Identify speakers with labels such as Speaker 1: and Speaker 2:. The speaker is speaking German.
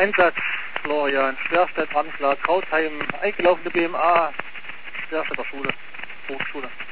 Speaker 1: Einsatz, Florian. Schwerstadt, Ramsler, Krautheim, eingelaufene BMA, Schwerstadt der Schule, Hochschule.